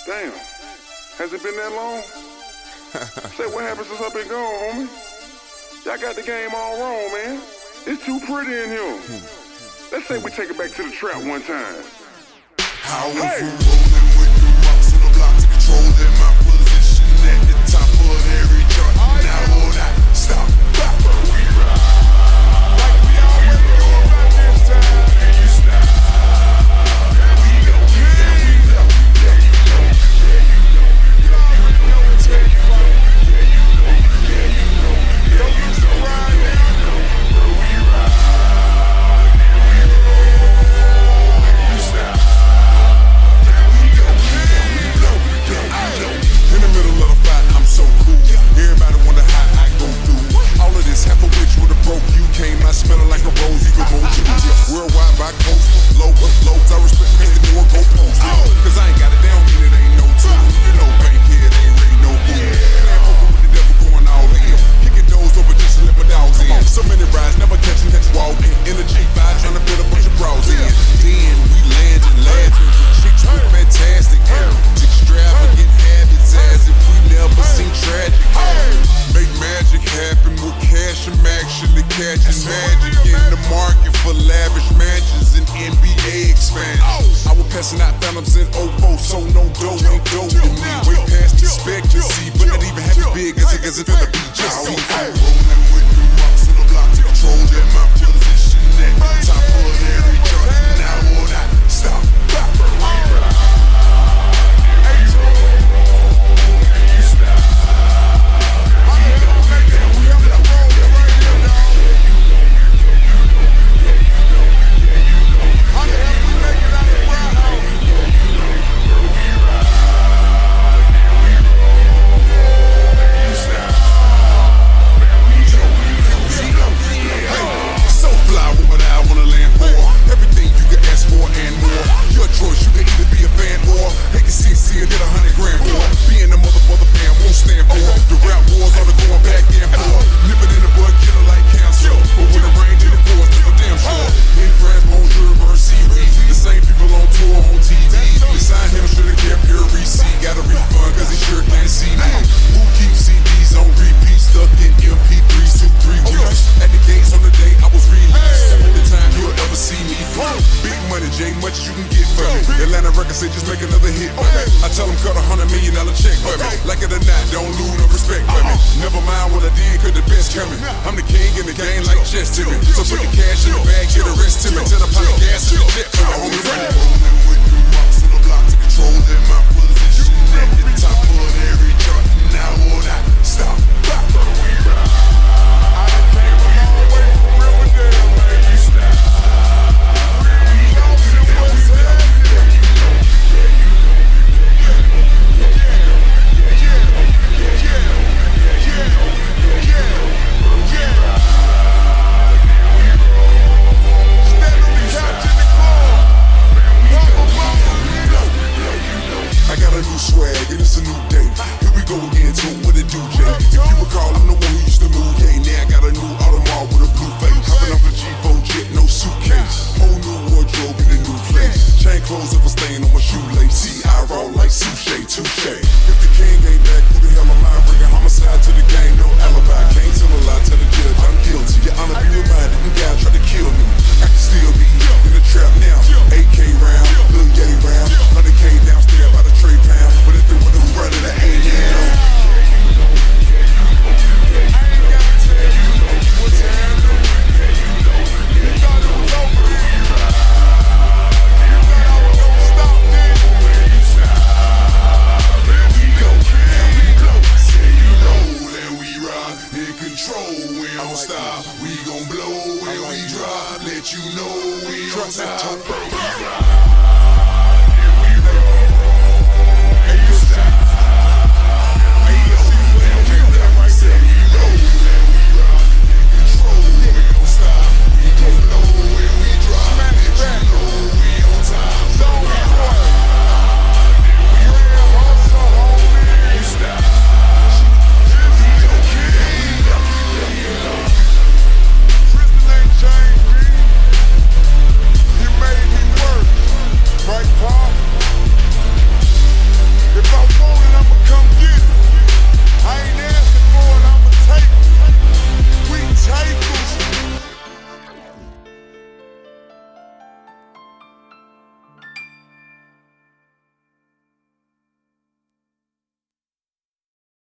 Damn. Has it been that long? Say, what happened since I've been gone, homie? Y'all got the game all wrong, man. It's too pretty in here. Let's say we take it back to the trap one time. I went from rolling with the rocks on the block to controlling my position at the top of every chart. Now will not stop. We ride. Like we always do about this time. And you stop. We go. Smelling like a rose, you can roll you. Worldwide by coast, loads, I respect the more go post. Cause I ain't got it down, mean it ain't no two. You know, bank here, it ain't really no fool. Man, poker with the devil going all in. Kicking doors over just to let my dogs in. So many rides, never catch walk in. In a G5, trying to fit a bunch of bras in. Then we landing, laughing. Chicks with fantastic heritage. Extravagant habits as if we never seen tragic. Make magic happen with cash and action to catch and magic in the market for lavish mansions and NBA expansion. I was passing out phantoms in 04, so no dough ain't dough to me. Way past expectancy, but not even half as big as it finna be. Just see rolling with the rocks on the block to controlling my position at the top of every chart. Now will not stop. Now